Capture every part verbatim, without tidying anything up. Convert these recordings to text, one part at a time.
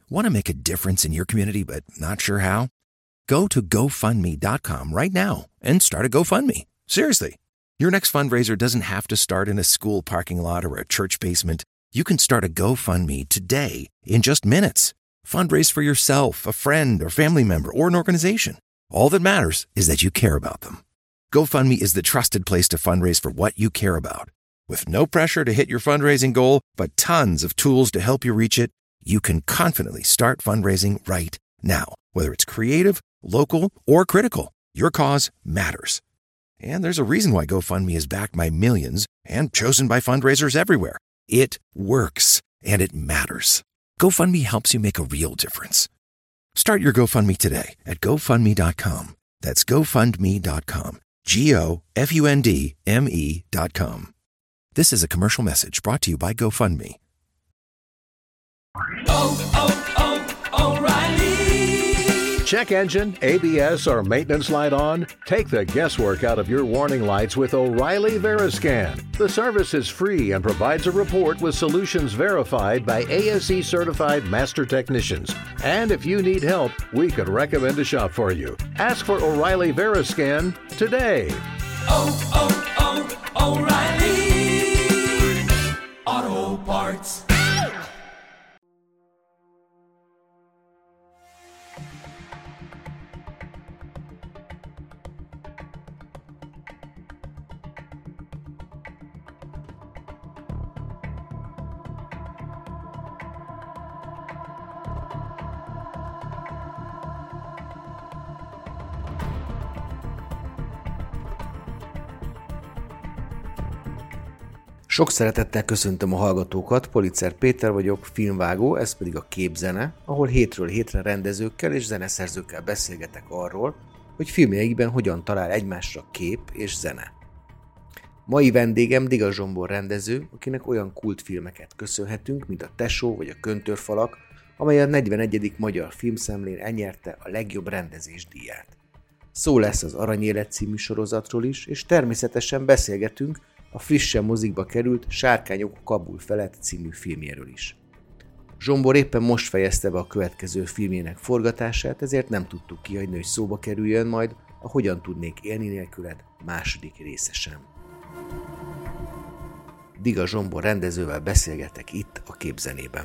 Want to make a difference in your community but not sure how? Go to go fund me dot com right now and start a GoFundMe. Seriously. Your next fundraiser doesn't have to start in a school parking lot or a church basement. You can start a GoFundMe today in just minutes. Fundraise for yourself, a friend, or family member, or an organization. All that matters is that you care about them. GoFundMe is the trusted place to fundraise for what you care about. With no pressure to hit your fundraising goal, but tons of tools to help you reach it, you can confidently start fundraising right now. Whether it's creative, local, or critical, your cause matters. And there's a reason why GoFundMe is backed by millions and chosen by fundraisers everywhere. It works, and it matters. GoFundMe helps you make a real difference. Start your GoFundMe today at go fund me dot com. That's go fund me dot com. G O F U N D M E dot com. This is a commercial message brought to you by GoFundMe. Oh, oh, oh, O'Reilly! Check engine, A B S, or maintenance light on? Take the guesswork out of your warning lights with O'Reilly Veriscan. The service is free and provides a report with solutions verified by A S E certified master technicians. And if you need help, we could recommend a shop for you. Ask for O'Reilly Veriscan today. Oh, oh, oh, O'Reilly! Auto Parts. Sok szeretettel köszöntöm a hallgatókat, Politzer Péter vagyok, filmvágó, ez pedig a Képzene, ahol hétről hétre rendezőkkel és zeneszerzőkkel beszélgetek arról, hogy filmjeikben hogyan talál egymásra kép és zene. Mai vendégem Diga Zsombor rendező, akinek olyan kultfilmeket köszönhetünk, mint a Tesó vagy a Köntörfalak, amely a negyvenegyedik Magyar Filmszemlén elnyerte a legjobb rendezés díját. Szó lesz az Aranyélet című sorozatról is, és természetesen beszélgetünk a frissen mozikba került Sárkányok Kabul felett című filmjéről is. Zsombor éppen most fejezte be a következő filmjének forgatását, ezért nem tudtuk kihagyni, hogy szóba kerüljön majd a Hogyan tudnék élni nélküled második része sem. Diga Zsombor rendezővel beszélgetek itt a Képzenében.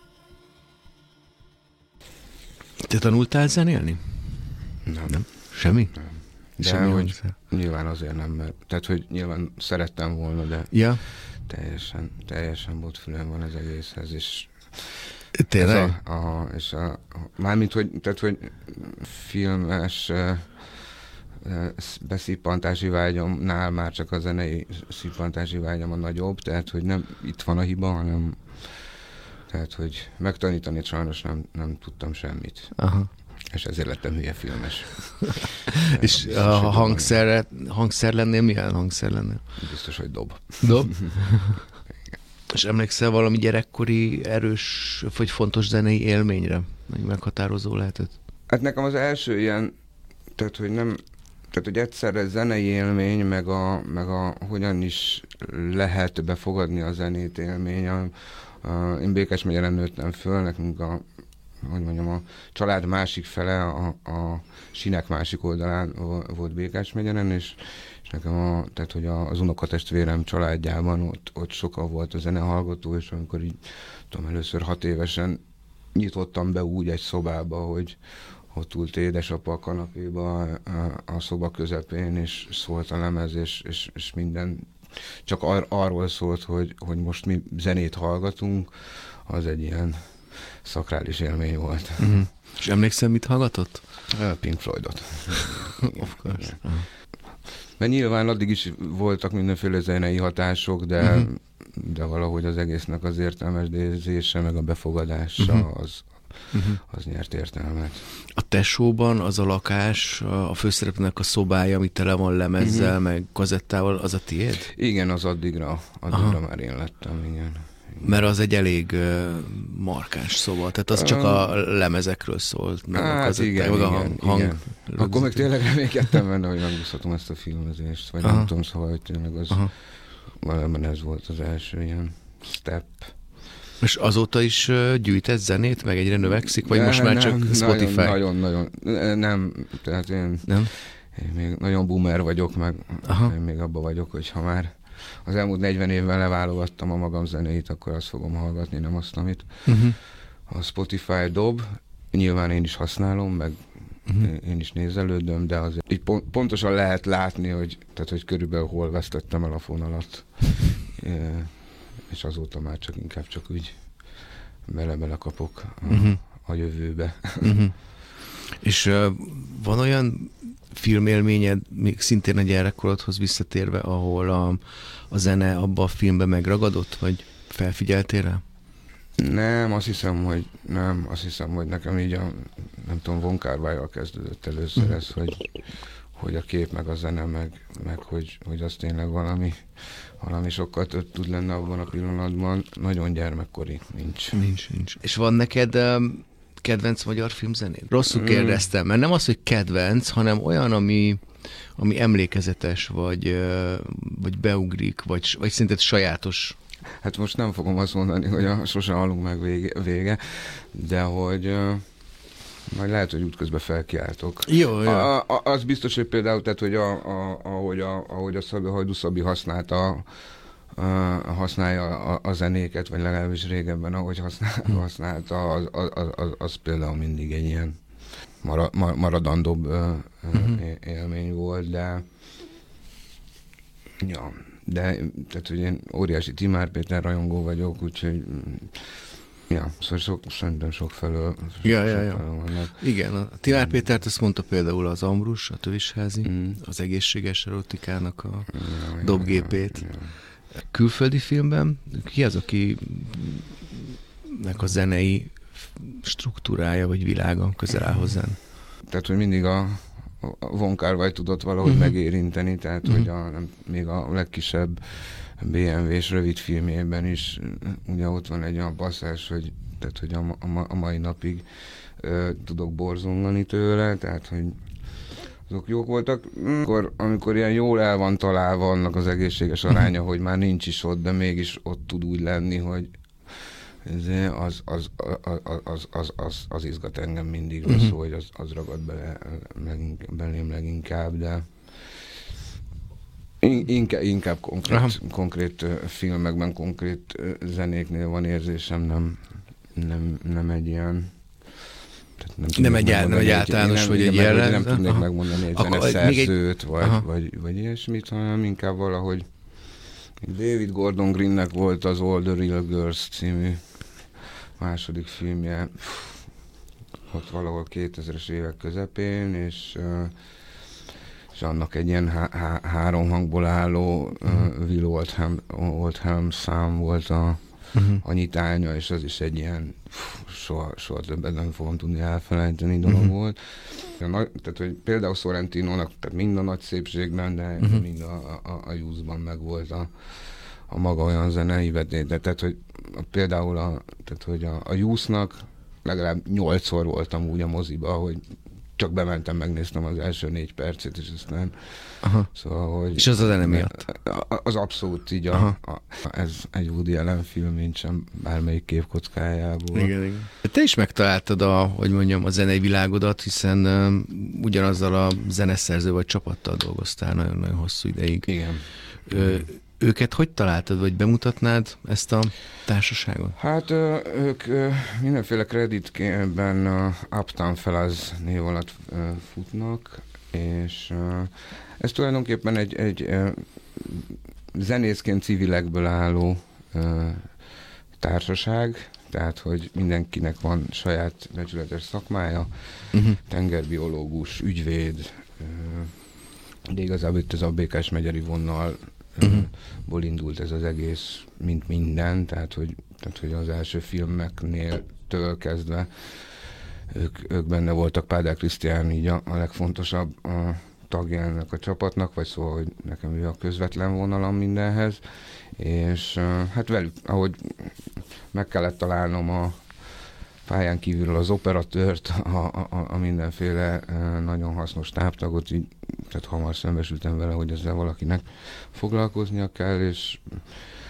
Te tanultál zenélni? Nem. Nem? Semmi? Nem. De Semmi hogy hozzá. Nyilván azért nem, mert, tehát hogy nyilván szerettem volna, de Ja. teljesen, teljesen botfülem van az egészhez, és Tényleg? A, a, és a, a, mármint, hogy, tehát, hogy filmes uh, uh, beszippantási vágyomnál már csak a zenei szippantási vágyam a nagyobb, tehát, hogy nem itt van a hiba, hanem tehát, hogy megtanítani sajnos nem, nem tudtam semmit. Aha. És ezért lettem hülye filmes. És a hangszer, hangszer lennél, milyen hangszer lennél? Biztos, hogy dob. Dob? És emlékszel valami gyerekkori erős, vagy fontos zenei élményre? Meg meghatározó lehetett? Hát nekem az első ilyen, tehát hogy nem, tehát hogy egyszerre zenei élmény, meg a, meg a hogyan is lehet befogadni a zenét élmény. A, a, én Békesmegyeren nőttem föl, nekünk a hogy mondjam, a család másik fele a, a Sinek másik oldalán volt Békesmegyeren, és, és nekem a, tehát, hogy az unokatestvérem családjában ott, ott sokan volt a zenehallgató, és amikor így, tudom, először hat évesen nyitottam be úgy egy szobába, hogy ott ült édesapa a kanapéba a, a szoba közepén, és szólt a lemez, és, és, és minden csak ar, arról szólt, hogy, hogy most mi zenét hallgatunk, az egy ilyen szakrális élmény volt. Uh-huh. És emlékszel, mit hallgatott? Pink Floydot. Of course. Uh-huh. Mert nyilván addig is voltak mindenféle zenei hatások, de, uh-huh. de valahogy az egésznek az értelmezése, meg a befogadása uh-huh. az, uh-huh. az nyert értelmet. A Tesóban az a lakás, a főszereplőnek a szobája, ami tele van lemezzel, uh-huh. meg kazettával, az a tiéd? Igen, az addigra, addigra már én lettem, igen. Mert az egy elég uh, markáns szoba, tehát az csak a lemezekről szólt. Meg hát az igen, meg igen, a hang, hang igen. Akkor meg tényleg reménykedtem benne, hogy megúszhatom ezt a filmezést, vagy Aha. nem tudom, szóval, hogy tényleg az valamiben ez volt az első ilyen step. És azóta is uh, gyűjtesz zenét, meg egyre növekszik, vagy de most már nem, csak Spotify? Nagyon-nagyon, nem, tehát én, nem? én még nagyon boomer vagyok, meg Aha. én még abban vagyok, hogy ha már az elmúlt negyven évben leválogattam a magam zenéit, akkor azt fogom hallgatni, nem azt, amit uh-huh. a Spotify dob. Nyilván én is használom, meg uh-huh. én is nézelődöm, de azért így pont, pontosan lehet látni, hogy, tehát, hogy körülbelül hol vesztettem el a fonalat. E, és azóta már csak inkább csak úgy bele-bele kapok a, uh-huh. a jövőbe. Uh-huh. És uh, van olyan filmélményed, még szintén a gyerekkorodhoz visszatérve, ahol a, a zene abba a filmben megragadott, vagy felfigyeltél rá? Nem, azt hiszem, hogy nem, azt hiszem, hogy nekem így a, nem tudom, Von Kar-waival kezdődött először ez, hogy, hogy a kép, meg a zene, meg, meg hogy, hogy az tényleg valami, valami sokkal több tud lenni abban a pillanatban. Nagyon gyermekkori, nincs. Nincs, nincs. És van neked um, kedvenc magyar filmzenéd? Rosszul kérdeztem, mert nem az, hogy kedvenc, hanem olyan, ami, ami emlékezetes, vagy, vagy beugrik, vagy, vagy szerinted sajátos. Hát most nem fogom azt mondani, hogy a Sose halunk meg vége, vége de hogy uh, majd lehet, hogy útközben felkiáltok. Jó, jó. A, a, az biztos, hogy például, tehát, hogy a, a, ahogy a, ahogy a Szabi, Hajdú Szabi használta, uh, használja a, a zenéket, vagy legalábbis régebben, ahogy használ, hmm. használta, az, az, az, az például mindig egy ilyen mara, maradandóbb uh, hmm. élmény volt, de ja, de tehát, hogy én óriási Timár Péter rajongó vagyok, úgyhogy ja, szóval sok, szerintem sok felől, ja, sok ja, felől ja. vannak. Igen, a Timár Pétert azt mondta például az Ambrus, a Tövisházi, mm. az egészséges erotikának a ja, dobgépét. Ja, ja. Külföldi filmben ki az, aki nek a zenei struktúrája vagy világa közel áll hozzám? Tehát, hogy mindig a a Von Kar-wai tudott valahogy uh-huh. megérinteni, tehát uh-huh. hogy a, nem, még a legkisebb bé em vé-s rövid filmjében is ugye ott van egy olyan passzás, hogy, tehát, hogy a, a, a mai napig ö, tudok borzongani tőle, tehát hogy azok jók voltak. Amikor, amikor ilyen jól el van találva annak az egészséges aránya, uh-huh. hogy már nincs is ott, de mégis ott tud úgy lenni, hogy az, az, az, az, az, az, az izgat engem mindig, uh-huh. szó, hogy az, az ragad bele, leginkább, belém leginkább, de inkább, inkább konkrét, konkrét filmekben, konkrét zenéknél van érzésem, nem, nem, nem egy ilyen... Nem, nem egy, nem egy általános, vagy egy jelen. Nem tudnék aha. megmondani egy zeneszerzőt, egy... vagy, vagy, vagy ilyesmit, hanem inkább valahogy David Gordon Greennek volt az All the Real Girls című második filmje, ott valahol kétezres évek közepén, és, és annak egy ilyen há- há- három hangból álló uh, Will Oldham, Oldham szám volt a, uh-huh. a nyitánya, és az is egy ilyen pff, soha, soha többet nem fogom tudni elfelejteni dolog uh-huh. volt. Nagy, tehát, hogy például Sorrentinónak, tehát mind a nagy szépségben, de uh-huh. mind a, a, a Youth-ban meg volt a, a maga olyan zenei vetéte. Tehát, hogy a, például a, tehát, hogy a, a Youth-nak legalább nyolcszor voltam úgy a moziba, hogy csak bementem, megnéztem az első négy percét, és aztán aha. Szóval, hogy... És az a zene miatt? Az abszolút így a, a, ez egy Woody Allen film, mint sem bármelyik képkockájából. Igen, igen. Te is megtaláltad a, hogy mondjam, a zenei világodat, hiszen um, ugyanazzal a zeneszerző vagy csapattal dolgoztál nagyon-nagyon hosszú ideig. Igen. Ö, őket hogy találtad, vagy bemutatnád ezt a társaságot? Hát ők mindenféle kreditben a Uptown Fellas név alatt futnak, és ez tulajdonképpen egy, egy zenészként civilekből álló társaság, tehát hogy mindenkinek van saját becsületes szakmája, uh-huh. tengerbiológus, ügyvéd, de igazából itt az á bé ká-s megyeri vonal Uh-huh. ból indult ez az egész, mint minden, tehát hogy, tehát, hogy az első filmeknél től kezdve ők, ők benne voltak. Pádár Krisztián így a, a legfontosabb a tagjának a csapatnak, vagy szóval, hogy nekem ő a közvetlen vonalam mindenhez, és hát velük, ahogy meg kellett találnom a pályán kívülről az operatőrt, a, a, a mindenféle nagyon hasznos táptagot, így, tehát hamar szembesültem vele, hogy ezzel valakinek foglalkoznia kell, és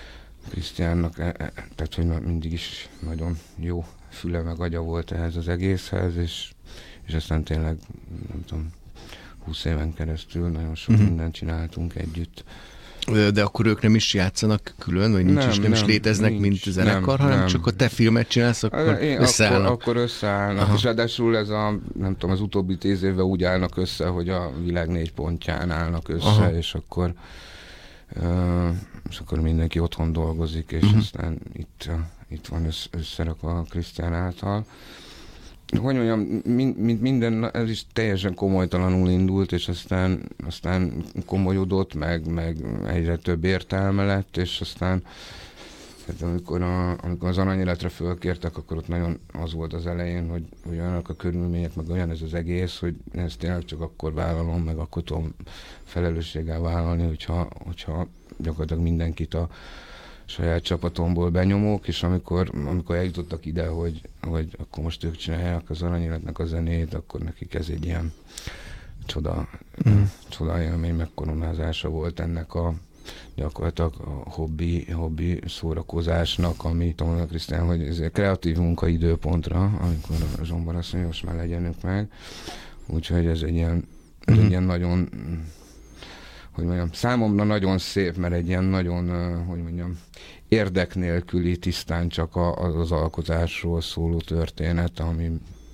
Krisztiánnak, e, e, tehát hogy mindig is nagyon jó füle meg agya volt ehhez az egészhez, és, és aztán tényleg, nem tudom, húsz éven keresztül nagyon sok mm-hmm. mindent csináltunk együtt. De akkor ők nem is játszanak külön, vagy nincs nem, is, nem, nem is léteznek, nincs, mint zenekar, nem, hanem nem. Csak a te filmet csinálsz, akkor Én összeállnak. Akkor, akkor összeállnak, Aha. és ráadásul ez a, nem tudom, az utóbbi tíz évben úgy állnak össze, hogy a világ négy pontján állnak össze, Aha. és akkor uh, és akkor mindenki otthon dolgozik, és uh-huh. aztán itt, uh, itt van össz, összerakva a Krisztián által. Hogy mondjam, mint minden, ez is teljesen komolytalanul indult, és aztán, aztán komolyodott, meg, meg egyre több értelme lett, és aztán hát amikor, a, amikor az Aranyéletre fölkértek, akkor ott nagyon az volt az elején, hogy, hogy olyanok a körülmények, meg olyan ez az egész, hogy ezt tényleg csak akkor vállalom, meg akkor tudom felelősséggel vállalni, hogyha, hogyha gyakorlatilag mindenkit a saját csapatomból benyomók, és amikor, amikor eljutottak ide, hogy, hogy akkor most ők csinálják az Aranyéletnek a zenét, akkor nekik ez egy ilyen csoda, mm. csoda élmény megkoronázása volt ennek a gyakorlatilag a hobbi, hobbi szórakozásnak, ami tudom a Krisztián, hogy ez egy kreatív munkaidőpontra, amikor a Zsombar azt mondja, most már legyenünk meg. Úgyhogy ez egy ilyen, ez mm. egy ilyen nagyon, hogy mondjam, számomra nagyon szép, mert egy ilyen nagyon, hogy mondjam, érdek nélküli, tisztán csak a, az alkotásról szóló történet, ami,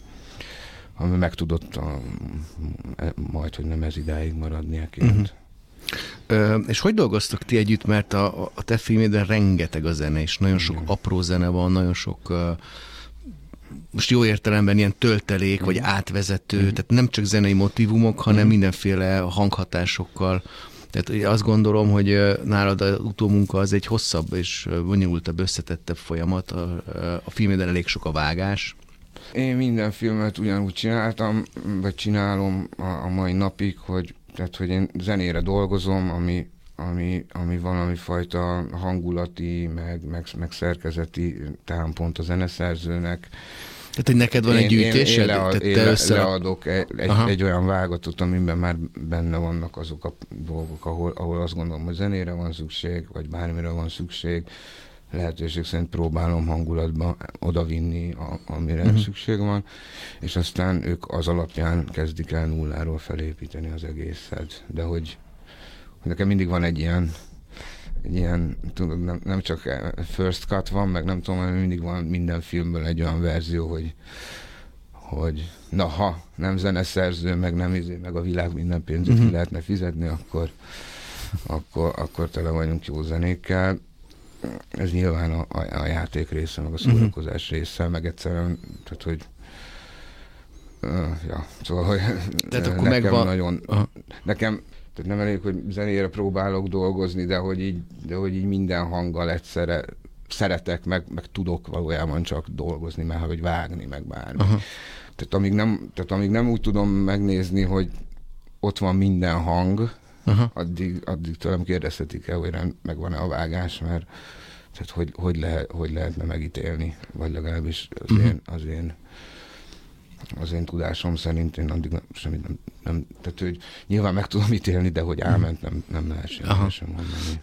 ami meg tudott a, majd, hogy nem ez idáig maradni eként. Mm-hmm. Ö, és hogy dolgoztak ti együtt, mert a, a te filméden rengeteg a zene, és nagyon sok Igen. apró zene van, nagyon sok, uh, most jó értelemben ilyen töltelék, Igen. vagy átvezető, Igen. tehát nem csak zenei motívumok, hanem Igen. mindenféle hanghatásokkal. Tehát azt gondolom, hogy nálad az utómunka az egy hosszabb és bonyolultabb, összetettebb folyamat. A, a filmeden elég sok a vágás. Én minden filmet ugyanúgy csináltam, vagy csinálom a, a mai napig, hogy, tehát, hogy én zenére dolgozom, ami, ami, ami valami fajta hangulati, meg, meg, meg szerkezeti támpont a zeneszerzőnek. Tehát, hogy neked van én, egy gyűjtésed? Én, én, lead, én le, leadok egy, egy, egy olyan vágatot, amiben már benne vannak azok a dolgok, ahol, ahol azt gondolom, hogy zenére van szükség, vagy bármire van szükség. Lehetőség szerint próbálom hangulatba odavinni, a, amire uh-huh. szükség van, és aztán ők az alapján kezdik el nulláról felépíteni az egészet. De hogy, hogy nekem mindig van egy ilyen, egy ilyen tudod, nem, nem csak first cut van, meg nem tudom, mindig van minden filmből egy olyan verzió, hogy, hogy na ha nem zeneszerző, meg nem izé, meg a világ minden pénzét uh-huh. ki lehetne fizetni, akkor, akkor, akkor tele vagyunk jó zenékkel. Ez nyilván a, a, a játék része, meg a szórakozás uh-huh. része, meg egyszerűen, tehát hogy uh, ja, szóval, hogy tehát akkor nekem megvan... nagyon, uh-huh. nekem, tehát nem elég, hogy zenére próbálok dolgozni, de hogy így, de hogy így minden hanggal egyszerre szeretek, meg, meg tudok valójában csak dolgozni, mert hogy vágni, meg bármi. Uh-huh. Tehát, amíg nem, tehát amíg nem úgy tudom megnézni, hogy ott van minden hang, Uh-huh. addig, addig tőlem kérdezhetik el, hogy megvan-e a vágás, mert tehát hogy, hogy, lehet, hogy lehetne megítélni, vagy legalábbis az, uh-huh. én, az, én, az én tudásom szerint én addig nem, semmit nem, nem, tehát hogy nyilván meg tudom ítélni, de hogy elment, nem, nem lehet semmi uh-huh. sem mondani.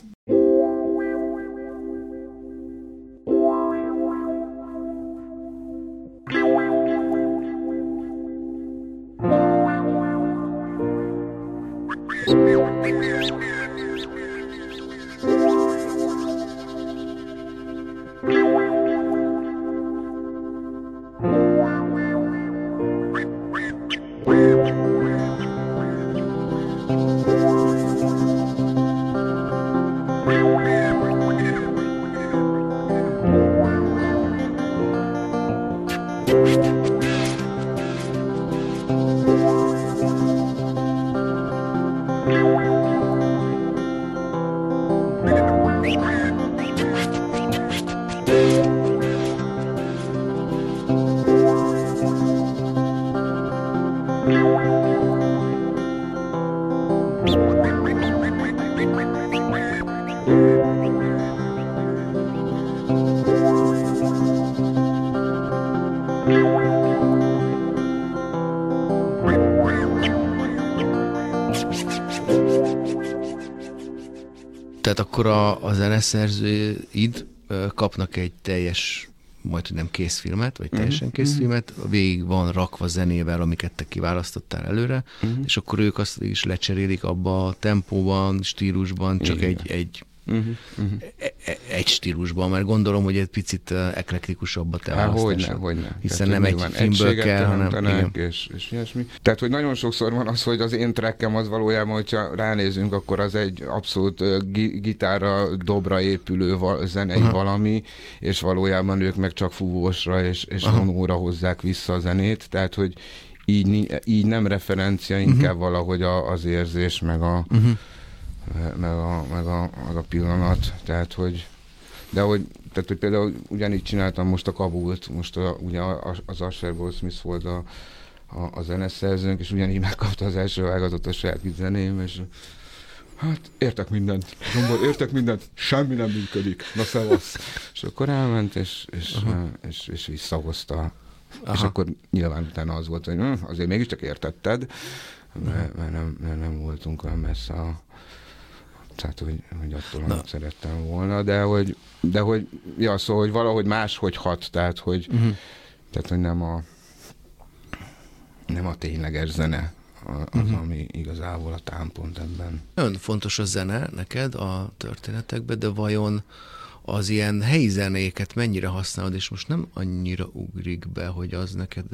Tehát akkor a, a zeneszerzőid ö, kapnak egy teljes, majd hogy nem készfilmet, vagy teljesen készfilmet, végig van rakva zenével, amiket te kiválasztottál előre, uh-huh. és akkor ők azt is lecserélik abba a tempóban, stílusban, csak egy, egy, uh-huh. Uh-huh. egy stílusban, mert gondolom, hogy egy picit eklektikusabb a te Há, választásod. hogyne, hogyne. Hiszen Tehát, nem egy filmből kell, hanem... És, és ilyesmi. Tehát, hogy nagyon sokszor van az, hogy az én trackem az valójában, hogyha ránézünk, akkor az egy abszolút gi- gitárra, dobra épülő val- zenei Aha. valami, és valójában ők meg csak fúvósra és, és vonóra hozzák vissza a zenét. Tehát, hogy így, így nem referencia, inkább uh-huh. valahogy a, az érzés, meg a... Uh-huh. Meg a, meg, a, meg a pillanat, tehát hogy, de hogy, tehát, hogy például ugyanígy csináltam most a Kabult, most a, ugye az Usher Goldsmith volt a, a, a zeneszerzőnk, és ugyanígy megkapta az első vágatot a saját kis zeném, és hát értek mindent, Zsombor, értek mindent, semmi nem működik, na szevasz. És akkor elment, és, és, és, és visszahozta. Aha. És akkor nyilván utána az volt, hogy hm, azért mégiscsak értetted, mert, mert, nem, mert nem voltunk olyan messze a tehát, hogy, hogy attól, amit szerettem volna, de hogy, de hogy, ja, szóval, hogy valahogy máshogy hat, tehát, hogy, uh-huh. tehát, hogy nem a nem a tényleges zene az, uh-huh. ami igazából a támpont ebben. Nagyon fontos a zene neked a történetekben, de vajon az ilyen helyi zenéket mennyire használod, és most nem annyira ugrik be, hogy az neked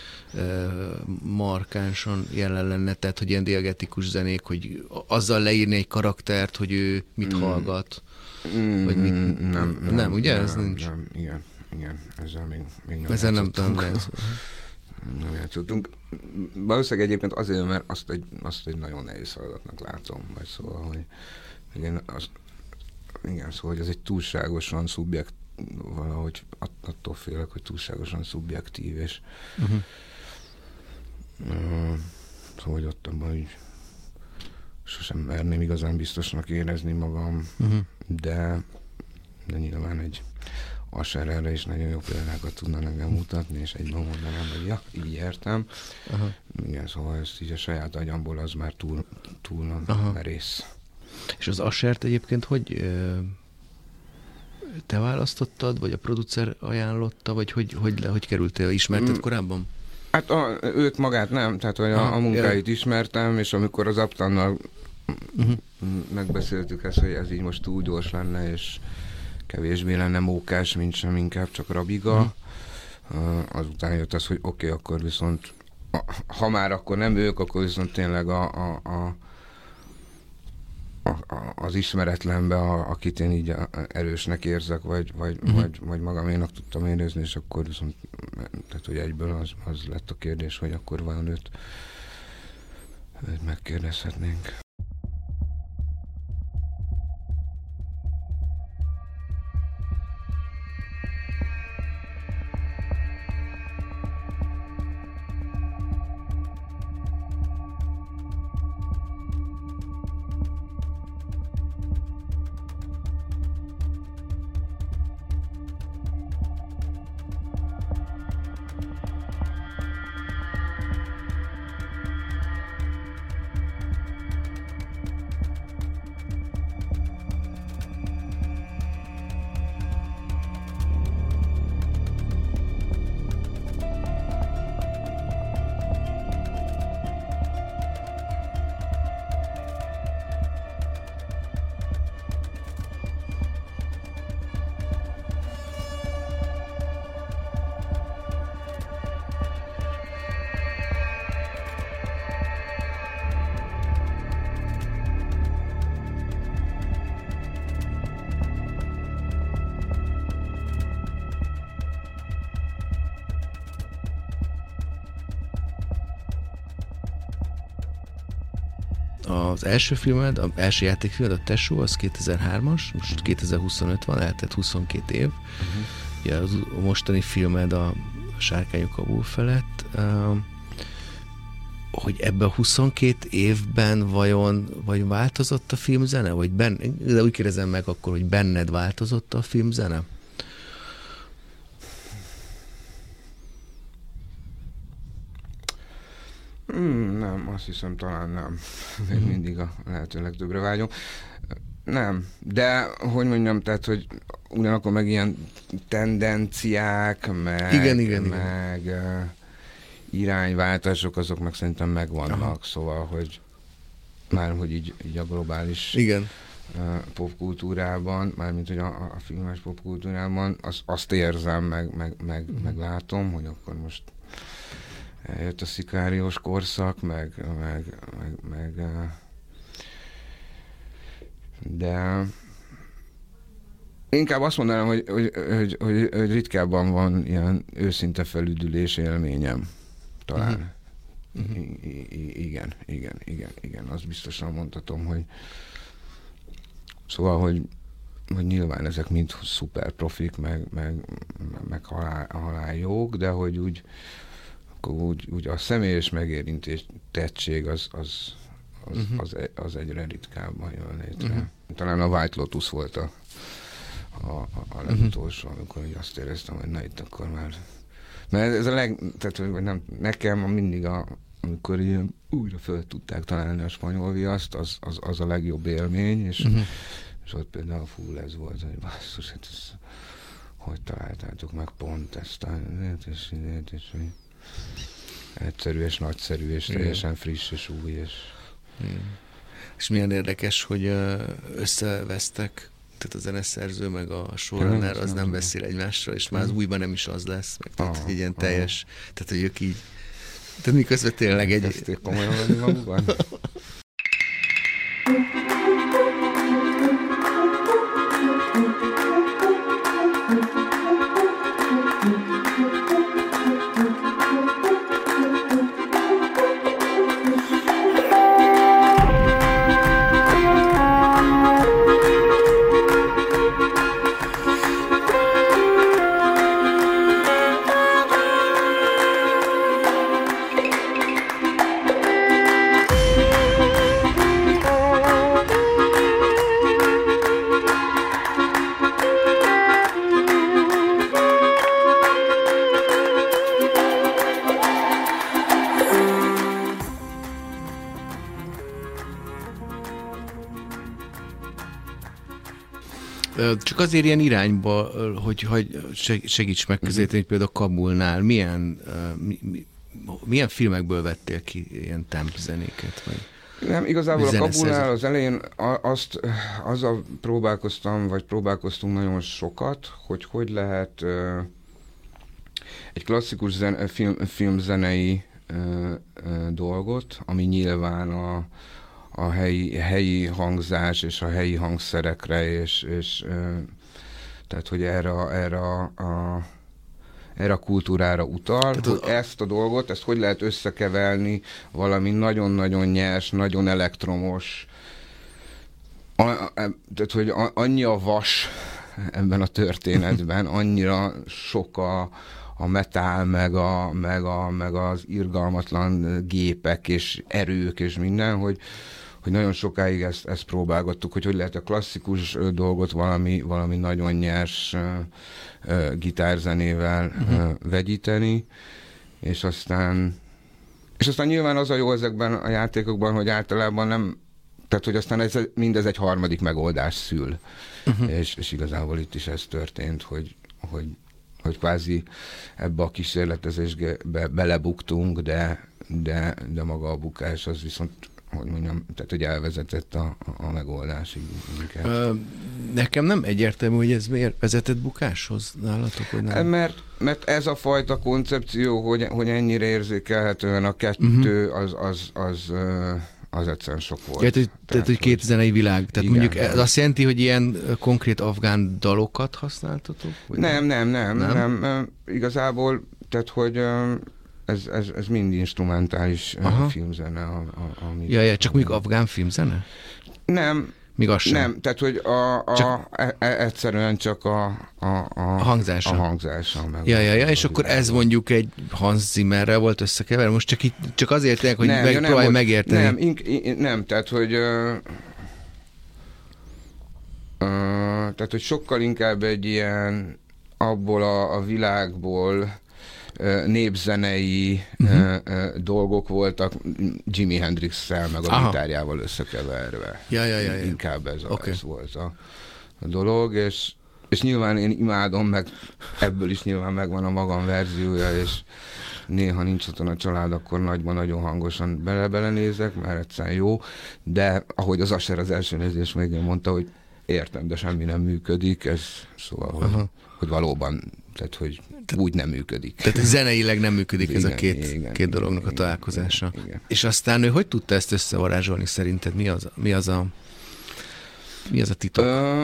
markánsan jelen lenne, tehát hogy ilyen diegetikus zenék, hogy azzal leírni egy karaktert, hogy ő mit mm. hallgat, mm, vagy mit... Nem, nem, nem ugye? Nem, ez nincs. Nem, igen, igen, ezzel még, még nem ezzel nem tudom. Nem játszottunk. Valószínűleg egyébként azért, mert azt egy, azt egy nagyon nehéz feladatnak látom, vagy szóval, hogy igen, az, igen, szóval, hogy ez egy túlságosan szubjekt, valahogy attól félek, hogy túlságosan szubjektív, és uh-huh. Uh, szóval, hogy ott abban így sosem merném igazán biztosnak érezni magam, uh-huh. de, de nyilván egy Usher erre is nagyon jó példákat tudna nekem mutatni, és egyben mondanám, hogy ja, így értem. Uh-huh. Igen, szóval ezt így a saját agyamból az már túl, túl uh-huh. merész. És az Ushert egyébként hogy te választottad, vagy a producer ajánlotta, vagy hogy, hogy, hogy kerültél, ismerted mm. korábban? Hát a, őt magát nem, tehát hogy a, a munkáit ja. ismertem, és amikor az Uptownnal uh-huh. megbeszéltük ezt, hogy ez így most túl gyors lenne, és kevésbé lenne mókás, mint sem, inkább csak rabiga, uh-huh. azután jött az, hogy oké, okay, akkor viszont ha már akkor nem ők, akkor viszont tényleg a, a, a, a, az ismeretlenbe, a, akit én így erősnek érzek, vagy, vagy, uh-huh. vagy, vagy magaménak tudtam érezni, és akkor viszont tehát, hogy egyből az, az lett a kérdés, hogy akkor vajon őt, őt megkérdezhetnénk. Az első filmed, az első játékfilmed, a Tesó, az kétezer-hármas, most kétezer-huszonöt van, eltelt huszonkét év. Uh-huh. Ugye az, a mostani filmed a Sárkányok Kabul felett. Uh, hogy ebben a huszonkét évben vajon, vagy változott a filmzene? Vagy ben, de úgy kérdezem meg akkor, hogy benned változott a filmzene? Mm, nem, azt hiszem talán nem. Még mm. mindig a lehető legtöbbre vágyom. nem, de hogy mondjam, tehát, hogy ugyanakkor meg ilyen tendenciák, meg, igen, igen, meg igen. Uh, irányváltások, azok meg szerintem megvannak, aha. Szóval, hogy már hogy így, így a globális igen. Uh, popkultúrában, mármint hogy a, a filmes popkultúrában, az, azt érzem, meg, meg, meg, mm. meg látom, hogy akkor most eljött a szikáriós korszak, meg, meg, meg, meg uh, de inkább azt mondanám, hogy, hogy, hogy, hogy, hogy ritkábban van ilyen őszinte felüdülés élményem, talán. Mm-hmm. I- I- igen, igen, igen, igen, azt biztosan mondhatom, hogy szóval, hogy, hogy nyilván ezek mind szuper profik, meg, meg, meg halál, halál jók, de hogy úgy, úgy, úgy a személyes megérintés tettség az, az, az, uh-huh. az, az egyre ritkábban jön létre. Uh-huh. Talán a White Lotus volt a, a, a legutolsó, uh-huh. amikor azt éreztem, hogy na itt akkor már... Mert ez a leg... Tehát, hogy nem, nekem mindig a amikor ilyen újra föl tudták találni a spanyol viaszt, az, az, az a legjobb élmény, és, uh-huh. és ott például full ez volt, hogy basszus, hát ez, hogy találtátok meg pont ezt a és, és, és, hogy egyszerű és nagyszerű, és igen. teljesen friss és új. És... és milyen érdekes, hogy összevesztek, tehát a zeneszerző meg a showrunner az nem beszél egymásra, és már az újban nem is az lesz, meg tehát aha, egy ilyen teljes, aha. tehát hogy ők így tehát miközben tényleg egy... Kezdték komolyan venni magukban? Csak azért ilyen irányba, hogy, hogy segíts megközelíteni, uh-huh. például Kabulnál, milyen, mi, mi, milyen filmekből vettél ki ilyen tempzenéket? Vagy nem, igazából a Kabulnál az elején azt, azzal próbálkoztam, vagy próbálkoztunk nagyon sokat, hogy hogy lehet uh, egy klasszikus zen, film, filmzenei uh, uh, dolgot, ami nyilván a a helyi, helyi hangzás és a helyi hangszerekre, és, és tehát, hogy erre, erre, a, a, erre a kultúrára utal, tehát hogy a... ezt a dolgot, ezt hogy lehet összekeverni valami nagyon-nagyon nyers, nagyon elektromos, a, a, tehát, hogy a, annyi a vas ebben a történetben, annyira sok a, a metál, meg, a, meg, a, meg az irgalmatlan gépek és erők és minden, hogy hogy nagyon sokáig ezt, ezt próbálgattuk, hogy hogy lehet a klasszikus dolgot valami, valami nagyon nyers uh, uh, gitárzenével uh-huh. uh, vegyíteni, és aztán és aztán nyilván az a jó ezekben a játékokban, hogy általában nem, tehát hogy aztán ez, mindez egy harmadik megoldás szül. Uh-huh. És, és igazából itt is ez történt, hogy, hogy, hogy kvázi ebbe a kísérletezésbe belebuktunk, de, de, de maga a bukás az viszont hogy mondjam, tehát hogy elvezetett a, a megoldásig. Ö, nekem nem egyértelmű, hogy ez miért vezetett bukáshoz nálatok, hogy nem? Mert, mert ez a fajta koncepció, hogy, hogy ennyire érzékelhetően a kettő, uh-huh. az, az, az, az egyszerűen sok volt. Ja, tehát, tehát, hogy két zenei világ. Tehát igen, mondjuk ez azt jelenti, hogy ilyen konkrét afgán dalokat használtatok? Nem, nem, nem, nem, nem. Igazából, tehát, hogy Ez, ez, ez mind instrumentális aha. filmzene. A, a, ami ja, ja, csak mondjuk afgán filmzene? Nem. Még az sem? Nem, tehát hogy a, a, csak... a, egyszerűen csak a, a, a, a hangzása. A hangzása meg ja, ja, ja, és akkor világon. Ez mondjuk egy Hans Zimmerrel volt összekeverve, most csak, itt, csak azért tényleg, hogy nem, meg, ja, próbálj nem, megérteni. Nem, ink, in, nem, tehát hogy uh, uh, tehát hogy sokkal inkább egy ilyen abból a, a világból népzenei uh-huh. dolgok voltak, Jimi Hendrix-szel meg a Aha. gitárjával összekeverve. Ja, ja, ja, ja. Inkább ez, a, okay. ez volt a, a dolog, és, és nyilván én imádom, meg ebből is nyilván megvan a magam verziója, és néha nincs otthon a család, akkor nagyban nagyon hangosan bele-belenézek, mert egyszerűen jó, de ahogy az Asher az első nézés még mondta, hogy értem, de semmi nem működik, ez szóval, hogy, hogy valóban, tehát hogy úgy nem működik. Tehát zeneileg nem működik igen, ez a két, igen, két dolognak igen, a találkozása. Igen, igen. És aztán ő hogy tudta ezt összevarázsolni szerinted? Mi az, mi az a mi az a titok? Ö,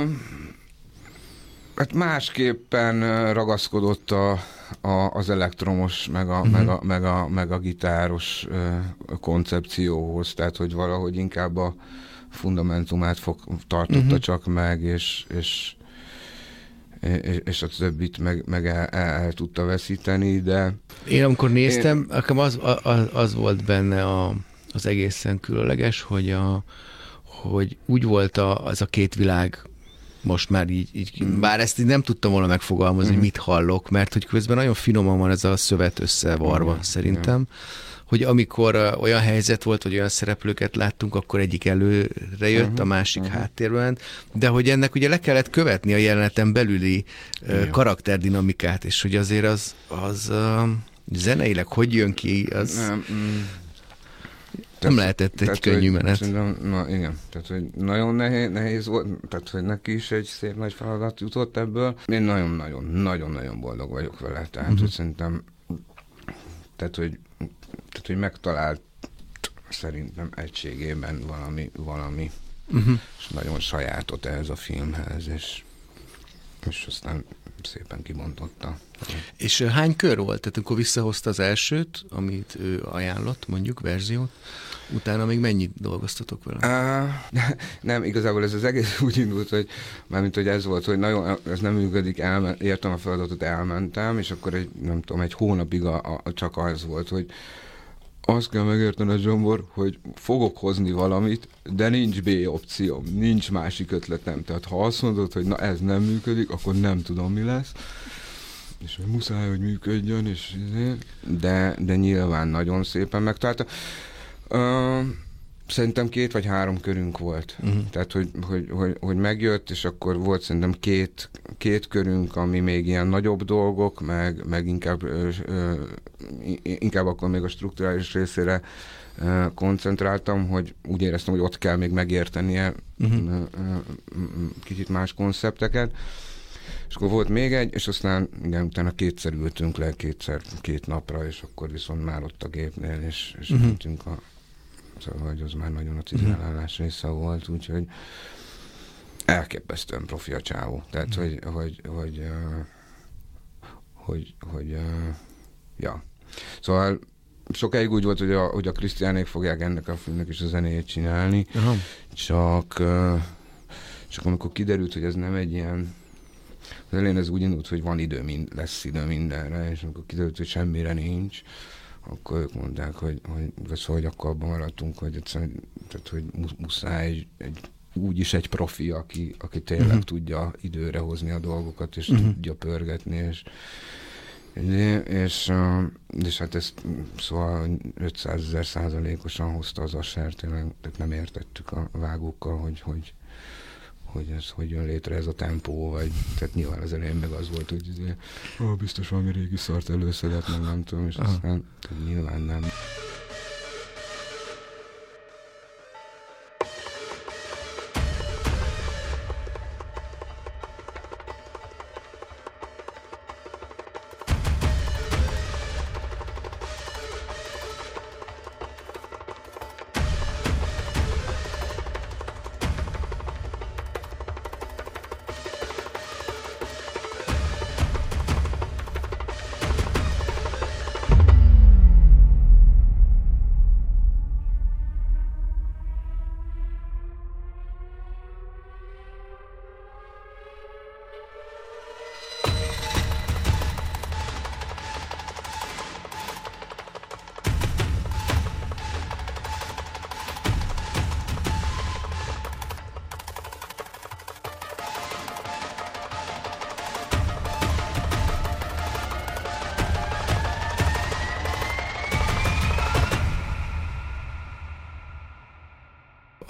hát másképpen ragaszkodott a, a, az elektromos, meg a, uh-huh. meg, a, meg, a, meg a gitáros ö, koncepcióhoz, tehát hogy valahogy inkább a fundamentumát fog, tartotta uh-huh. csak meg, és, és, és, és a többit meg, meg el, el, el tudta veszíteni, de... Én amikor néztem, én... nekem az, az, az volt benne a, az egészen különleges, hogy, a, hogy úgy volt a, az a két világ most már így, így mm. bár ezt így nem tudtam volna megfogalmazni, mm. hogy mit hallok, mert hogy közben nagyon finoman van ez a szövet összevarva, mm. szerintem. Mm. Hogy amikor uh, olyan helyzet volt, hogy olyan szereplőket láttunk, akkor egyik előre jött, uh-huh, a másik uh-huh. háttérben, de hogy ennek ugye le kellett követni a jeleneten belüli uh, karakterdinamikát, és hogy azért az, az uh, zeneileg hogy jön ki, az nem, mm, nem lehetett egy könnyű menet. Na igen, tehát hogy nagyon nehéz, nehéz volt, tehát hogy neki is egy szép nagy feladat jutott ebből. Én nagyon-nagyon-nagyon-nagyon boldog vagyok vele, tehát uh-huh. hogy szerintem tehát hogy Tehát, hogy megtalált szerintem egységében valami, valami uh-huh. és nagyon sajátot ehhez a filmhez, és, és aztán szépen kibontotta. És hány kör volt? Tehát amikor visszahozta az elsőt, amit ő ajánlott, mondjuk, verziót, utána még mennyit dolgoztatok vele? Uh, nem, igazából ez az egész úgy indult, hogy mármint, hogy ez volt, hogy nagyon, ez nem működik, elmen, értem a feladatot, elmentem, és akkor egy, nem tudom, egy hónapig a, a, csak az volt, hogy azt kell megértened, Zsombor, hogy fogok hozni valamit, de nincs B opció, nincs másik ötletem. Tehát ha azt mondod, hogy na ez nem működik, akkor nem tudom, mi lesz. És hogy muszáj, hogy működjön, és de, de nyilván nagyon szépen megtalálta. Uh, szerintem két vagy három körünk volt. Uh-huh. Tehát, hogy, hogy, hogy, hogy megjött, és akkor volt szerintem két, két körünk, ami még ilyen nagyobb dolgok, meg, meg inkább, ö, ö, inkább akkor még a strukturális részére ö, koncentráltam, hogy úgy éreztem, hogy ott kell még megértenie uh-huh. ö, ö, kicsit más koncepteket. És akkor volt még egy, és aztán igen, utána kétszer ültünk le, kétszer, két napra, és akkor viszont már ott a gépnél, és, és uh-huh. mentünk a szóval, hogy az már nagyon a cizellálás része volt, úgyhogy elképesztően profi a csávó. Tehát, mm. hogy, hogy, hogy, uh, hogy, hogy uh, ja. Szóval sokáig úgy volt, hogy a, hogy a Krisztiánék fogják ennek a filmnek is a zenéjét csinálni, Aha. csak, uh, csak amikor kiderült, hogy ez nem egy ilyen, az elején ez úgy indult, hogy van idő, mind, lesz idő mindenre, és amikor kiderült, hogy semmire nincs, akkor ők mondták, hogy, hogy, szóval, hogy akkor abban maradtunk, hogy, egyszerűen, tehát, hogy muszáj egy, egy, úgyis egy profi, aki, aki tényleg uh-huh. tudja időre hozni a dolgokat, és uh-huh. tudja pörgetni, és, és, és hát ezt szóval ötszázezer százalékosan hozta az Asher, tényleg, tehát nem értettük a vágókkal, hogy, hogy hogy ez hogy jön létre ez a tempó, vagy tehát nyilván az elején meg az volt, hogy azért, oh, biztos valami régi szart előszedett, meg nem tudom, és Aha. aztán nyilván nem.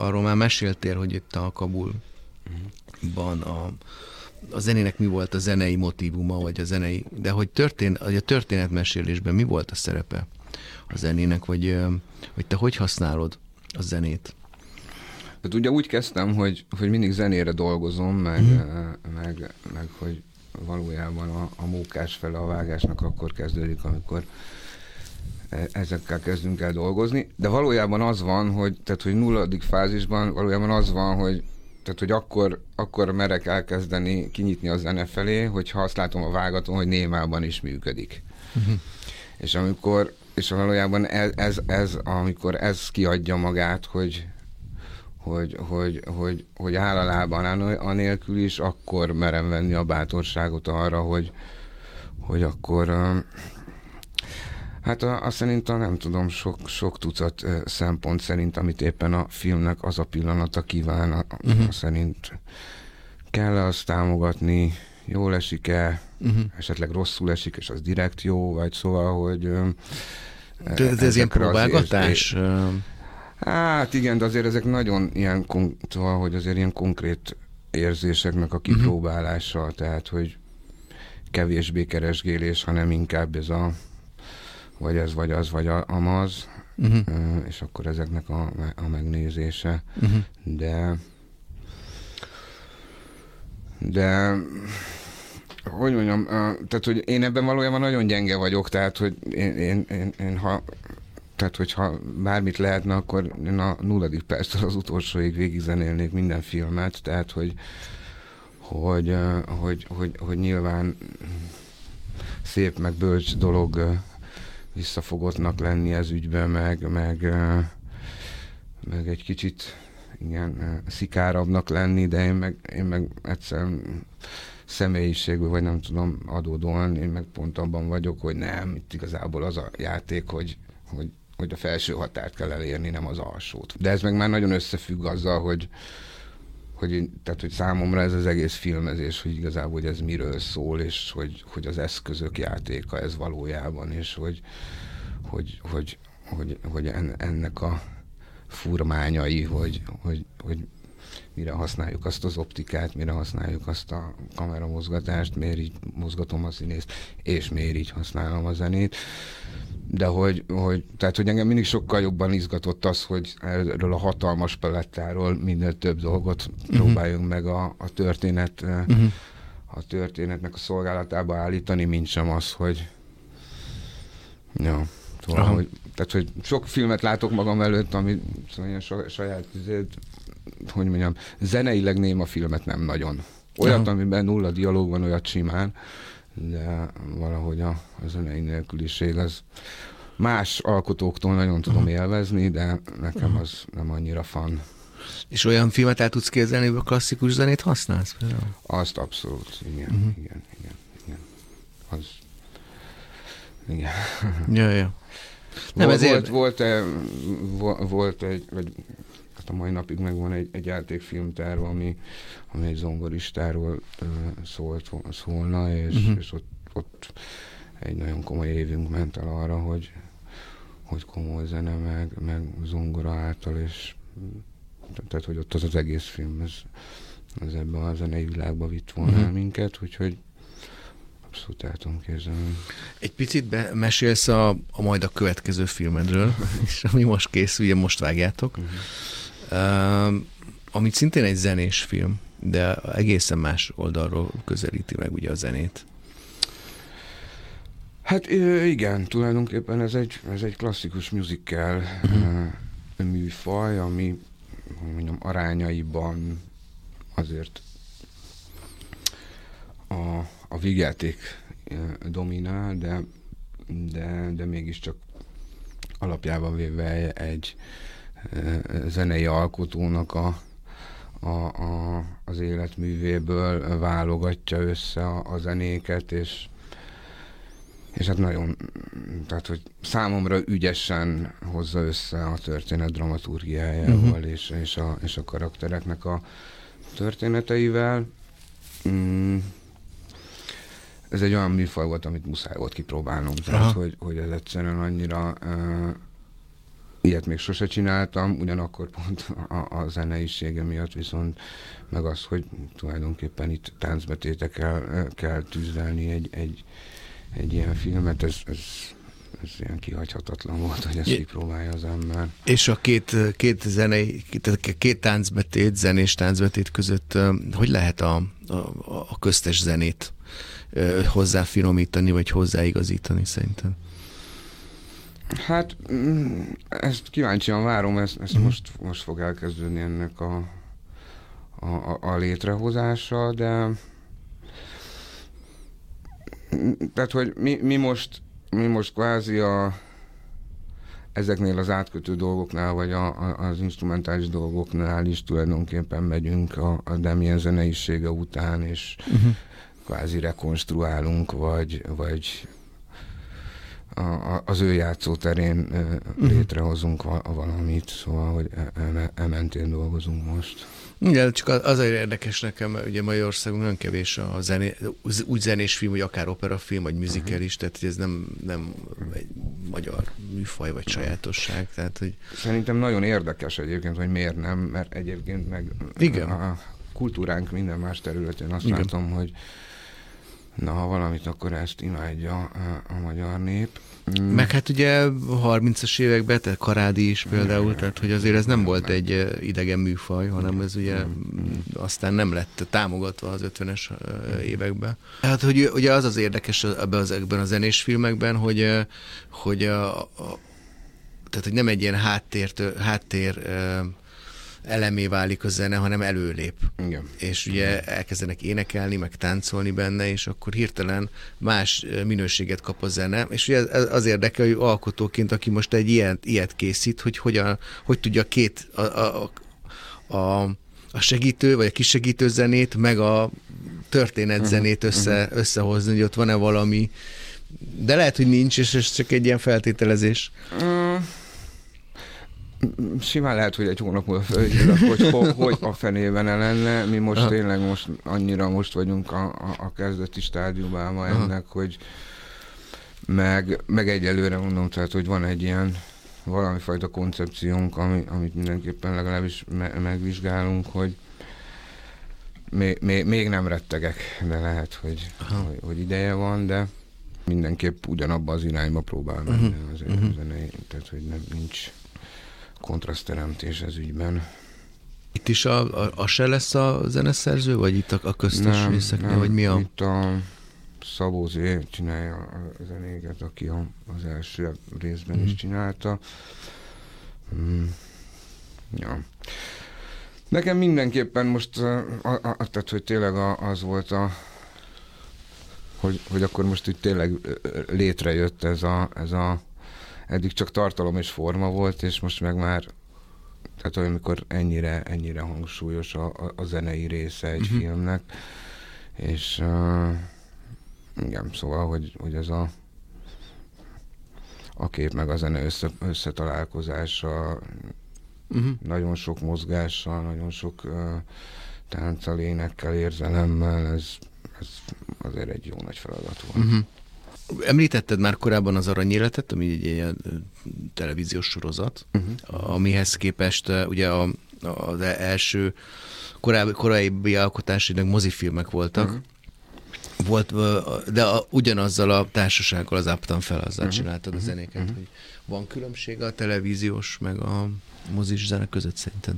arról már meséltél, hogy itt a Kabulban a, a zenének mi volt a zenei motívuma, vagy a zenei, de hogy történ, a történetmesélésben mi volt a szerepe a zenének, vagy, vagy te hogy használod a zenét? Hát ugye úgy kezdtem, hogy, hogy mindig zenére dolgozom, meg, mm. meg, meg hogy valójában a, a mókás fele a vágásnak akkor kezdődik, amikor ezekkel kezdünk el dolgozni, de valójában az van, hogy, tehát, hogy nulladik fázisban valójában az van, hogy, tehát, hogy akkor, akkor merek elkezdeni kinyitni a zene felé, hogyha azt látom a vágaton, hogy némában is működik. Uh-huh. És amikor, és valójában ez, ez, ez, amikor ez kiadja magát, hogy hogy, hogy, hogy, hogy áll a lábán anélkül is, akkor merem venni a bátorságot arra, hogy, hogy akkor hát a, a szerintem nem tudom, sok, sok tucat uh, szempont szerint, amit éppen a filmnek az a pillanata kíván, a, uh-huh. szerint kell-e azt támogatni, jól esik-e, uh-huh. esetleg rosszul esik, és az direkt jó, vagy szóval, hogy uh, de ez, ez ilyen próbálgatás? Ér, hát igen, de azért ezek nagyon ilyen, szóval, hogy azért ilyen konkrét érzéseknek a kipróbálása, uh-huh. tehát, hogy kevésbé keresgélés, hanem inkább ez a vagy ez, vagy az, vagy a, amaz, uh-huh. és akkor ezeknek a, a megnézése. Uh-huh. De de hogy mondjam, tehát, hogy én ebben valójában nagyon gyenge vagyok, tehát, hogy én, én, én, én ha tehát, hogyha bármit lehetne, akkor én a nulladik perctől az utolsóig végigzenélnék minden filmet, tehát, hogy hogy, hogy, hogy, hogy nyilván szép, meg bölcs dolog visszafogottnak lenni ez ügyben, meg, meg, meg egy kicsit igen, szikárabbnak lenni, de én meg, én meg egyszer személyiségből, vagy nem tudom, adódóan, én meg pont abban vagyok, hogy nem, itt igazából az a játék, hogy, hogy, hogy a felső határt kell elérni, nem az alsót. De ez meg már nagyon összefügg azzal, hogy Hogy, tehát, hogy számomra ez az egész filmezés, hogy igazából hogy ez miről szól, és hogy, hogy az eszközök játéka ez valójában, és hogy, hogy, hogy, hogy, hogy ennek a furmányai, hogy, hogy, hogy mire használjuk azt az optikát, mire használjuk azt a kameramozgatást, miért így mozgatom a színészt, és miért így használom a zenét. De hogy, hogy, tehát, hogy engem mindig sokkal jobban izgatott az, hogy erről a hatalmas palettáról minél több dolgot uh-huh. próbáljunk meg a, a történet, uh-huh. a történetnek a szolgálatába állítani, mint sem az, hogy ja, szóval, hogy, tehát, hogy sok filmet látok magam előtt, ami szóval ilyen saját, hogy mondjam, zeneileg néma filmet nem nagyon. Olyat, uh-huh. amiben nulla dialóg van, olyat simán, de valahogy a, a zenei nélküliség az más alkotóktól nagyon tudom élvezni, de nekem az nem annyira fan. És olyan filmet el tudsz képzelni, hogy a klasszikus zenét használsz például? Azt abszolút, igen, uh-huh. igen, igen, igen. Az, igen. Ja, ja. Nem, volt, ezért... volt, volt, volt egy, vagy hát a mai napig megvan egy, egy játékfilmterv, ami, ami egy zongoristáról uh, szólt, szólna, és, uh-huh. és ott, ott egy nagyon komoly évünk ment el arra, hogy, hogy komoly zene, meg, meg zongora által, és tehát, hogy ott az az egész film, ez, ez ebben a zenei világba vitt volna uh-huh. minket, úgyhogy abszolút el tudom képzelni. Egy picit mesélsz a, a majd a következő filmedről, és ami most készül, ugye most vágjátok, uh-huh. uh, amit szintén egy zenés film, de egészen más oldalról közelíti meg ugye a zenét. Hát igen, tulajdonképpen ez egy, ez egy klasszikus musical uh-huh. műfaj, ami hogy mondjam, arányaiban azért a, a vígjáték dominál, de, de, de mégiscsak alapjában véve egy zenei alkotónak a, a, a, az életművéből válogatja össze a, a zenéket, és És hát nagyon, tehát hogy számomra ügyesen hozza össze a történet dramaturgiájával uh-huh. és, és, a, és a karaktereknek a történeteivel. Mm. Ez egy olyan műfaj volt, amit muszáj volt kipróbálnom. Tehát, hogy, hogy ez egyszerűen annyira uh, ilyet még sose csináltam, ugyanakkor pont a, a zeneisége miatt viszont meg az, hogy tulajdonképpen itt táncbetétekkel kell tűzdelni egy, egy, egy ilyen filmet, ez, ez, ez ilyen kihagyhatatlan volt, hogy ezt kipróbálja az ember. És a két, két zenei, tehát két táncbetét, zenés táncbetét között hogy lehet a, a, a köztes zenét hozzáfinomítani, vagy hozzáigazítani szerintem? Hát ezt kíváncsian várom, ezt, ezt mm. most, most fog elkezdődni ennek a, a, a létrehozása, de tehát, hogy mi, mi most mi most kvázi a, ezeknél az átkötő dolgoknál, vagy a, a, az instrumentális dolgoknál is tulajdonképpen megyünk a, a Damien zeneisége után, és uh-huh. kvázi rekonstruálunk, vagy, vagy a, a, az ő játszóterén uh-huh. létrehozunk valamit, szóval, hogy ementén dolgozunk most. Igen, csak azért érdekes nekem, mert ugye Magyarországon nagyon kevés a zené, úgy zenés film, vagy akár operafilm, vagy musical is, tehát ez nem, nem egy magyar műfaj, vagy sajátosság. Tehát, hogy... Szerintem nagyon érdekes egyébként, hogy miért nem, mert egyébként meg igen. a kultúránk minden más területén azt igen. látom, hogy na, ha valamit, akkor ezt imádja a, a magyar nép. Mm. Meg hát ugye harmincas években, tehát Karádi is például, mm. tehát hogy azért ez nem mm. volt egy idegen műfaj, hanem ez ugye mm. aztán nem lett támogatva az ötvenes években. Hát, hogy ugye az az érdekes ebben, az, ebben a zenés filmekben, hogy, hogy, a, a, tehát, hogy nem egy ilyen háttér, háttér elemé válik a zene, hanem előlép. Igen. És ugye elkezdenek énekelni, meg táncolni benne, és akkor hirtelen más minőséget kap a zene. És ugye az érdekel, hogy alkotóként, aki most egy ilyet, ilyet készít, hogy hogyan, hogy tudja két a, a, a, a segítő, vagy a kisegítő zenét, meg a történet zenét össze, összehozni, hogy ott van-e valami. De lehet, hogy nincs, és ez csak egy ilyen feltételezés. Mm. Simán lehet, hogy egy hónap múlva felhívnak, hogy, hogy a fenében lenne. Mi most Aha. tényleg most annyira most vagyunk a, a, a kezdeti stádiumában ennek, hogy meg, meg egyelőre mondom, tehát, hogy van egy ilyen valamifajta koncepciónk, ami, amit mindenképpen legalábbis me, megvizsgálunk, hogy még, még, még nem rettegek, de lehet, hogy, hogy, hogy ideje van, de mindenképp ugyanabba az irányba próbál menni uh-huh. az uh-huh. zenei, tehát, hogy nem, nincs kontrasztteremtés ez ügyben. Itt is a, a, a se lesz a zeneszerző, vagy itt a, a köztes nem, részeknél, nem, vagy mi a... Itt a Szabó Zé csinálja a zenéket, aki a, az első részben mm. is csinálta. Mm. Ja. Nekem mindenképpen most, a, a, a, tehát, hogy tényleg a, az volt a, hogy, hogy akkor most úgy tényleg létrejött ez a, ez a eddig csak tartalom és forma volt, és most meg már, tehát amikor ennyire, ennyire hangsúlyos a, a, a zenei része egy uh-huh. filmnek, és uh, igen, szóval, hogy, hogy ez a a kép meg a zene össze, összetalálkozása, uh-huh. nagyon sok mozgással, nagyon sok uh, tánccal, énekkel, érzelemmel, ez, ez azért egy jó nagy feladat volt. Uh-huh. Említetted már korábban az Aranyéletet, ami egy ilyen televíziós sorozat, uh-huh. amihez képest ugye a, az első korábbi, korábbi alkotásainak mozifilmek voltak, uh-huh. Volt, de a, ugyanazzal a társasággal, az Uptown Fellas-zal uh-huh. csináltad a zenéket, uh-huh. hogy van különbség a televíziós meg a mozis zene között szerinted?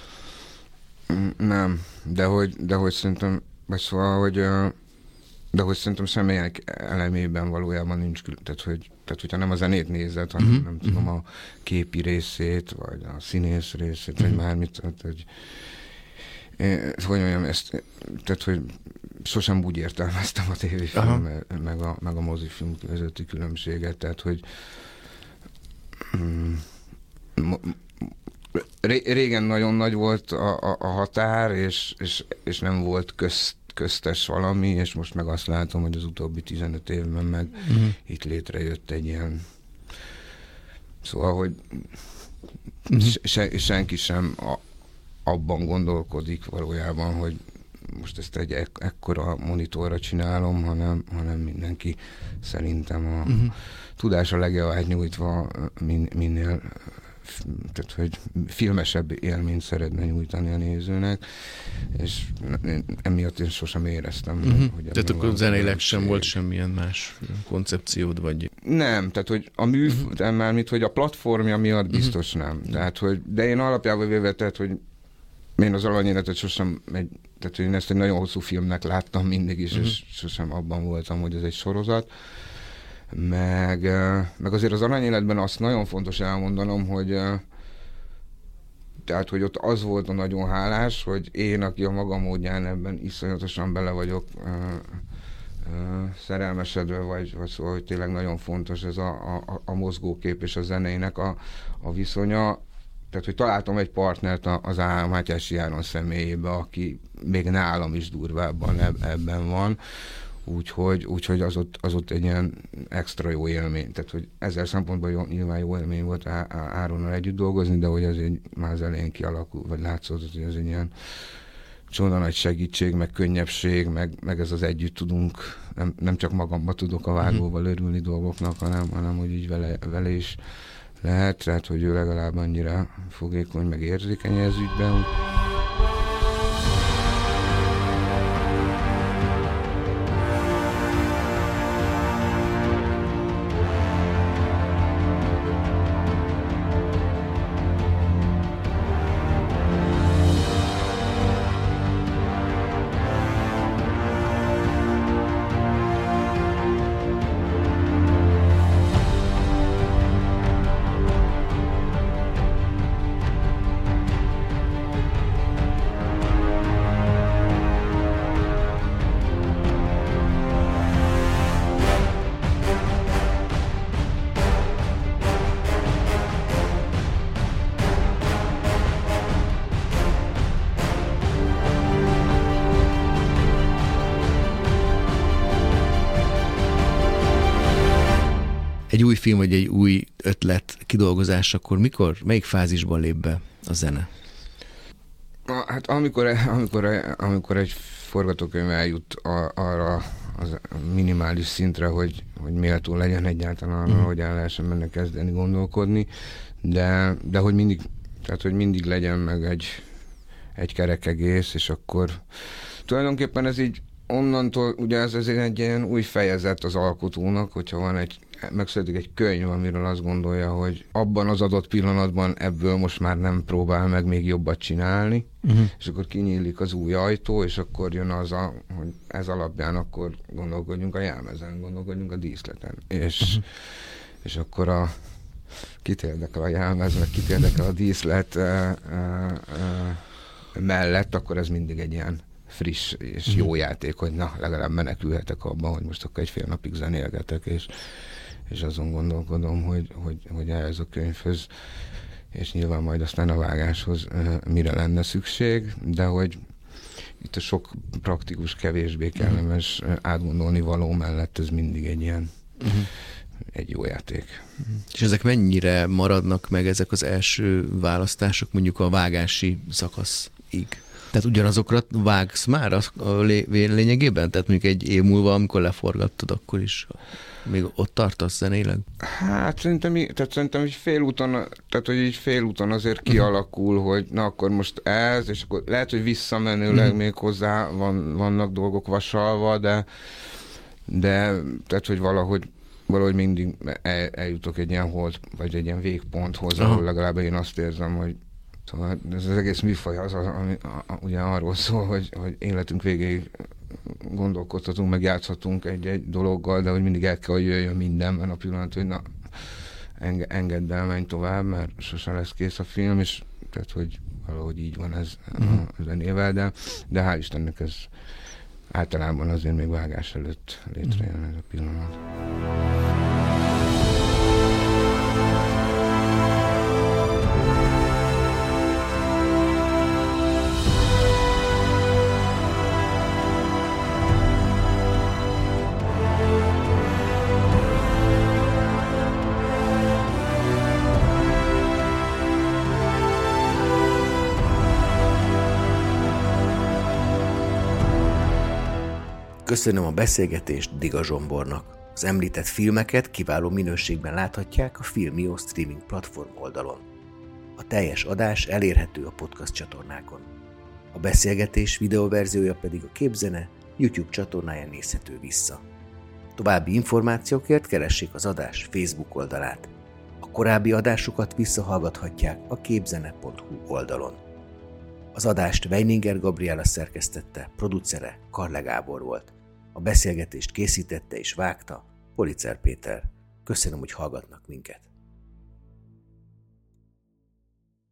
Nem, de hogy, de hogy szerintem, vagy szóval, hogy de hogy szerintem semmelyek elemében valójában nincs, tehát, hogy, tehát hogyha nem a zenét nézed, hanem uh-huh. nem tudom, a képi részét, vagy a színész részét, uh-huh. vagy mármit, tehát, hogy hogy mondjam, ezt, tehát, hogy sosem úgy értelmeztem a tévéfilm, uh-huh. meg a, meg a mozifilm közötti különbséget, tehát, hogy mm, régen nagyon nagy volt a, a, a határ, és, és, és nem volt közt köztes valami, és most meg azt látom, hogy az utóbbi tizenöt évben meg uh-huh. itt létrejött egy ilyen, szóval, hogy uh-huh. se, senki sem a, abban gondolkodik valójában, hogy most ezt egy ek- ekkora monitorra csinálom, hanem, hanem mindenki szerintem a uh-huh. tudása legjobb átnyújtva min, minél tehát, hogy filmesebb élményt szeretne nyújtani a nézőnek, és emiatt én sosem éreztem. Uh-huh. Hogy tehát akkor zeneileg sem volt semmilyen más koncepciód, vagy... Nem, tehát hogy a mű, uh-huh. mármint, hogy a platformja miatt biztos uh-huh. nem. Tehát, hogy, de én alapjában véve, tehát, hogy én az Aranyéletet sosem, egy, tehát hogy én ezt egy nagyon hosszú filmnek láttam mindig is, uh-huh. és sosem abban voltam, hogy ez egy sorozat. Meg, meg azért az Aranyéletben azt nagyon fontos elmondanom, hogy tehát, hogy ott az volt a nagyon hálás, hogy én, aki a maga módján ebben iszonyatosan bele vagyok uh, uh, szerelmesedve, vagy, vagy szóval, hogy tényleg nagyon fontos ez a, a, a mozgókép és a zenének a, a viszonya. Tehát, hogy találtam egy partnert az A. Mátyási Áron személyébe, aki még nálam is durvábban ebben van. Úgyhogy, úgyhogy az, ott, az ott egy ilyen extra jó élmény. Tehát, hogy ezer szempontból jó, nyilván jó élmény volt Áronnal együtt dolgozni, de hogy ez egy, már az elején kialakul, vagy látszott, hogy ez egy ilyen csoda nagy segítség, meg könnyebbség, meg, meg ez az együtt tudunk, nem, nem csak magamba tudok a vágóval örülni dolgoknak, hanem, hanem hogy így vele, vele is lehet, tehát, hogy ő legalább annyira fogékony, meg érzékeny ez ügyben. Egy új film, vagy egy új ötlet kidolgozásakor mikor, melyik fázisban lép be a zene? Hát amikor, amikor, amikor egy forgatókönyv eljut a, arra a minimális szintre, hogy, hogy méltó legyen egyáltalán, mm. hogy el lehessen benne kezdeni gondolkodni, de, de hogy mindig, tehát hogy mindig legyen meg egy, egy kerek egész, és akkor tulajdonképpen ez így onnantól, ugye ez, ez egy ilyen új fejezet az alkotónak, hogyha van egy, megszületik egy könyv, amiről azt gondolja, hogy abban az adott pillanatban ebből most már nem próbál meg még jobbat csinálni, uh-huh. és akkor kinyílik az új ajtó, és akkor jön az, a, hogy ez alapján akkor gondolkodjunk a jelmezen, gondolkodjunk a díszleten. És, uh-huh. és akkor a kit érdekel a jelmez, meg kit érdekel a díszlet uh, uh, uh, mellett, akkor ez mindig egy ilyen friss és jó játék, hogy na, legalább menekülhetek abban, hogy most akkor egy fél napig zenélgetek, és, és azon gondolkodom, hogy, hogy, hogy ehhez a könyvhöz, és nyilván majd aztán a vágáshoz mire lenne szükség, de hogy itt a sok praktikus, kevésbé kellemes átgondolni való mellett ez mindig egy ilyen uh-huh. egy jó játék. Uh-huh. És ezek mennyire maradnak meg, ezek az első választások mondjuk a vágási szakaszig? Tehát ugyanazokra vágsz már a, a lényegében? Tehát mondjuk egy év múlva, amikor leforgattad, akkor is még ott tartasz zenéleg? Hát szerintem, tehát szerintem így félúton, tehát hogy így félúton azért kialakul, uh-huh. hogy na akkor most ez, és akkor lehet, hogy visszamenőleg uh-huh. még hozzá van, vannak dolgok vasalva, de, de tehát, hogy valahogy valahogy mindig el, eljutok egy ilyen hold, vagy egy ilyen végponthoz, ahol legalább én azt érzem, hogy szóval ez az egész műfaj az, ami a, a, ugye arról szól, hogy, hogy életünk végéig gondolkodhatunk, meg játszhatunk egy-egy dologgal, de hogy mindig el kell, hogy jöjjön mindenben a pillanat, hogy na, enge, engedd el, menj tovább, mert sosem lesz kész a film, és tehát, hogy valahogy így van ez uh-huh. a zenével, de, de hál' Istennek ez általában azért még vágás előtt létrejön uh-huh. ez a pillanat. Köszönöm a beszélgetést Diga Zsombornak. Az említett filmeket kiváló minőségben láthatják a Filmio streaming platform oldalon. A teljes adás elérhető a podcast csatornákon. A beszélgetés videóverziója pedig a Képzene YouTube csatornáján nézhető vissza. További információkért keressék az adás Facebook oldalát. A korábbi adásokat visszahallgathatják a képzene pont hu oldalon. Az adást Weininger Gabriela szerkesztette, producere Karle Gábor volt. A beszélgetést készítette és vágta Policer Péter. Köszönöm, hogy hallgatnak minket.